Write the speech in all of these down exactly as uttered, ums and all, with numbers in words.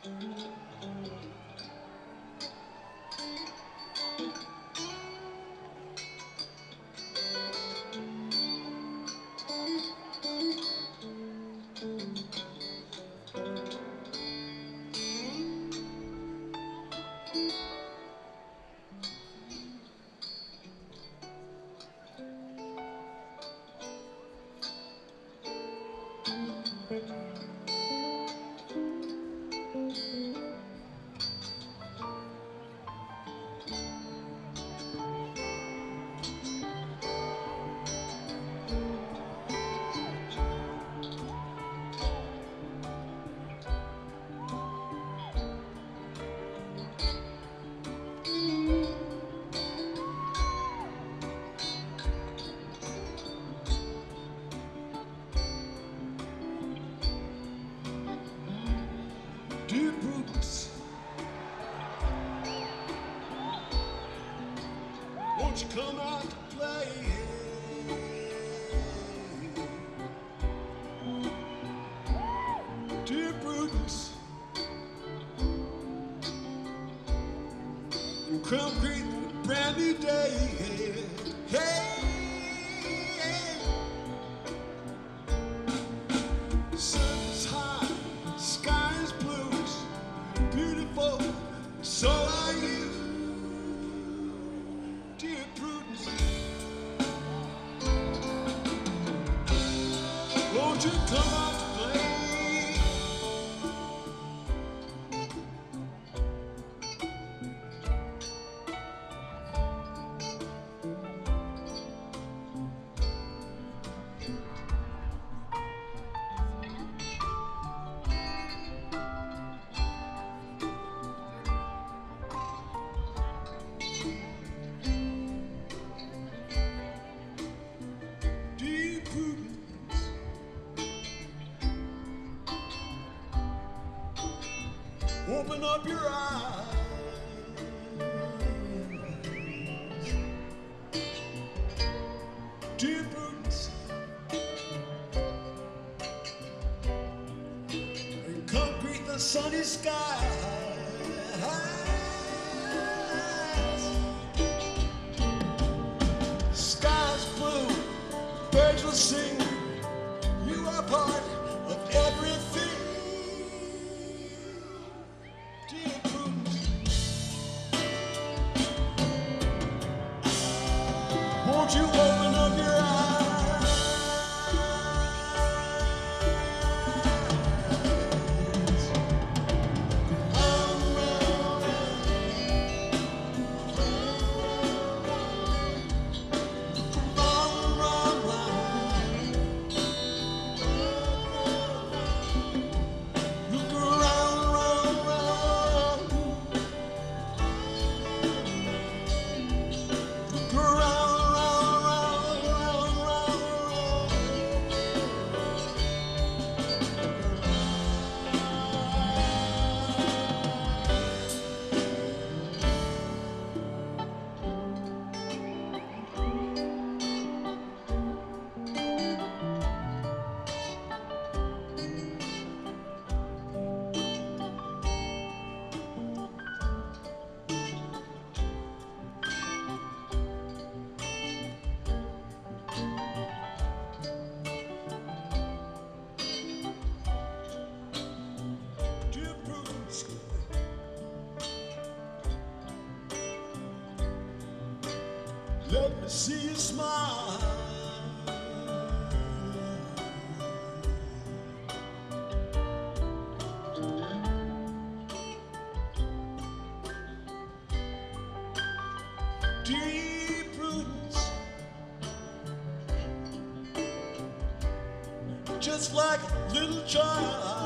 Dear Prudence, won't you come out to play? Dear Prudence, and come greet a brand new day. Hey, the sun is high, sky is blue, beautiful, so are you, dear Prudence. Won't you come out to play? Dear Prudence, open up your eyes. Dear Prudence, and come greet the sunny skies. Sky's blue, birds will sing. You are part of everything, dear Prudence. Won't you open up your eyes? Round, round, round, round, round. Look around, round, round. Look around, round, round, round, round. Dear Prudence, let me see you smile. Dear Prudence, just like a little child.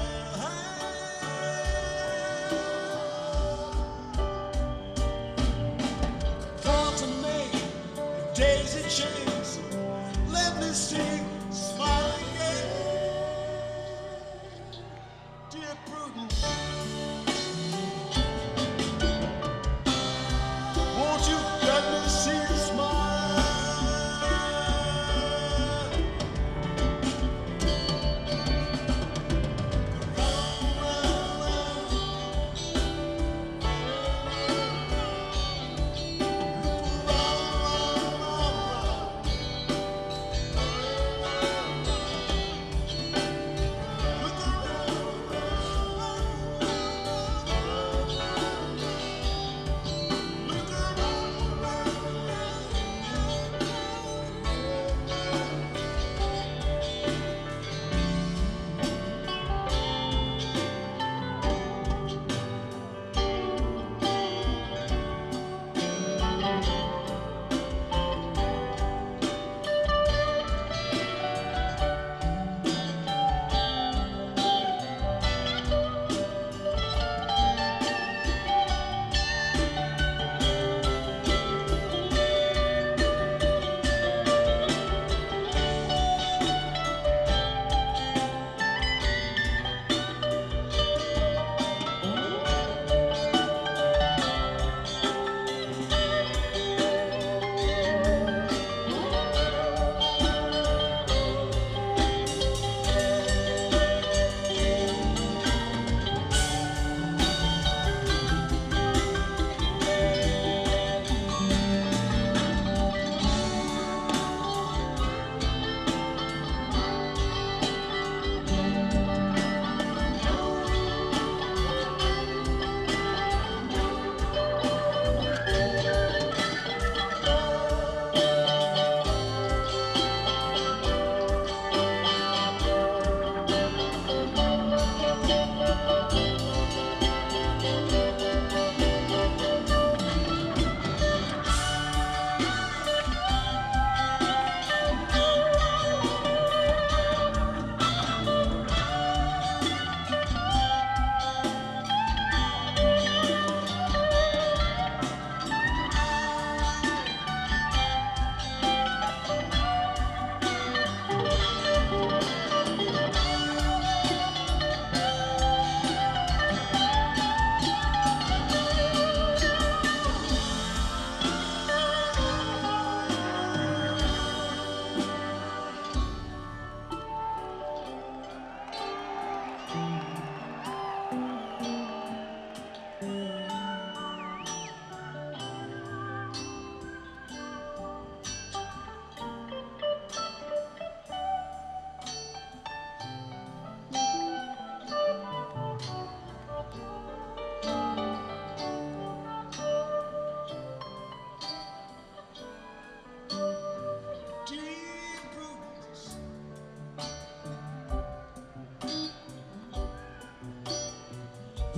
Thoughts are made, days are changed. Let me see, smile again. Dear Prudence, won't you let me see you smile?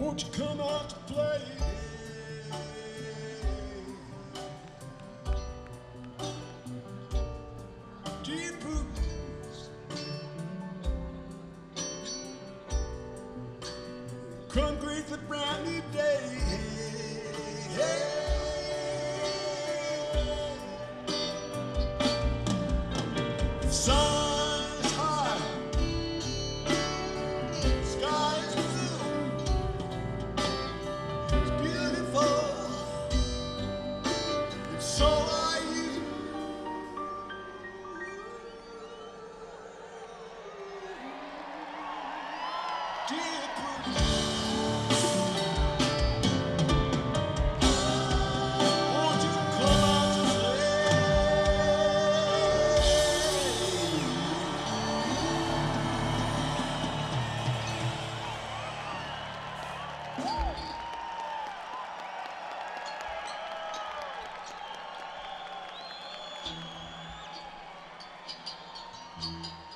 Won't you come out to play? Dear Prudence, come greet the brand new day. The sun is high, sky is blue, it's beautiful, and so are you. Dear Prudence, won't you come out to play? Thank you.